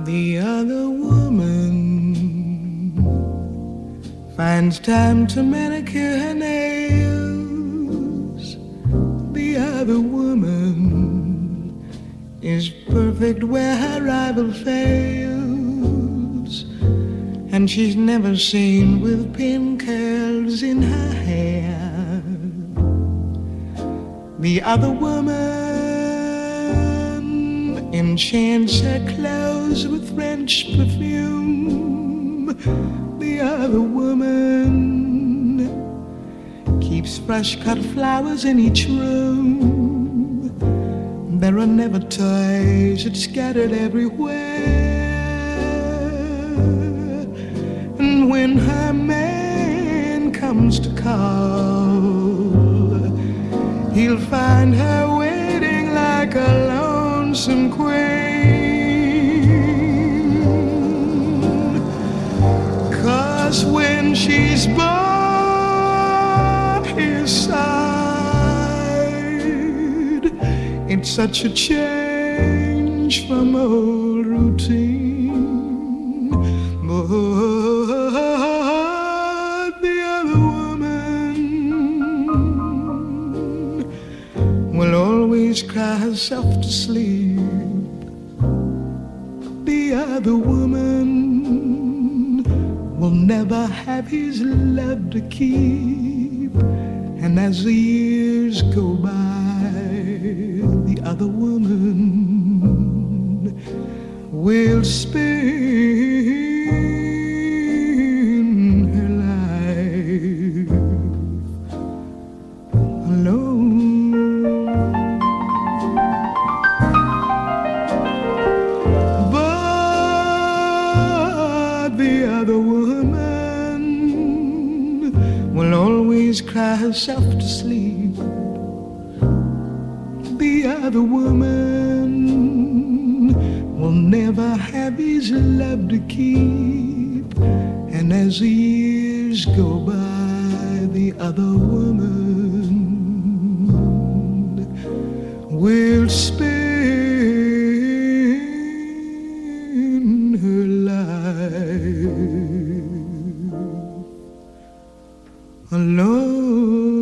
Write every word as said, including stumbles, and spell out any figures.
The other woman finds time to manicure her nails. The other woman is perfect where her rival fails. And she's never seen with pin curls in her hair. The other woman enchants her clothes with French perfume. The other woman keeps fresh cut flowers in each room. There are never toys, it's scattered everywhere. And when her man comes to call, he'll find her waiting like a lonesome queen. 'Cause when she's by his side, it's such a change from old routine. But the other woman will always cry herself to sleep. The other woman will never have his love to keep. And as the years go by, the other woman will spend her life alone. But the other woman will always cry herself to sleep. The other woman will never have his love to keep. And as the years go by, the other woman will spend her life alone.